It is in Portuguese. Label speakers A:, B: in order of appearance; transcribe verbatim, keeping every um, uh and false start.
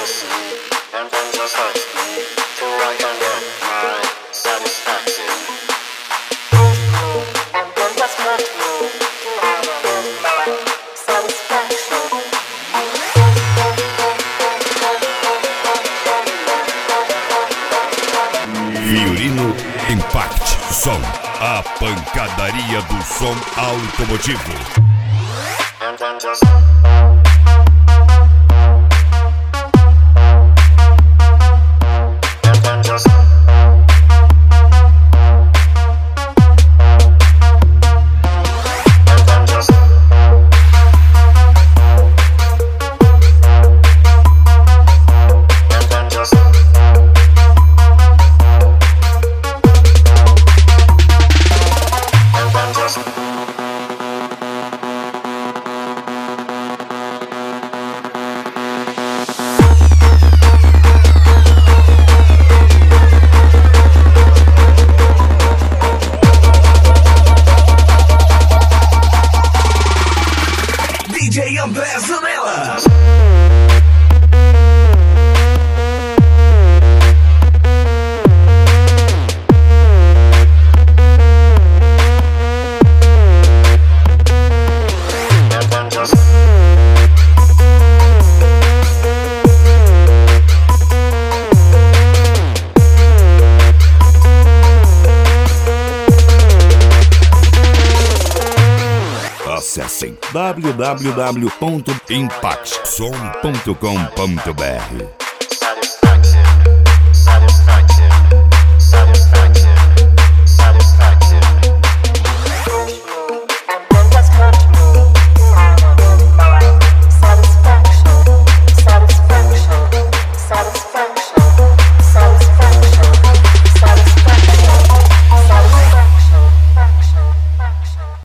A: Fiorino Impact Som, a pancadaria do som automotivo.
B: D J André Zanella.
A: Acessem w w w ponto impact som ponto com ponto b r.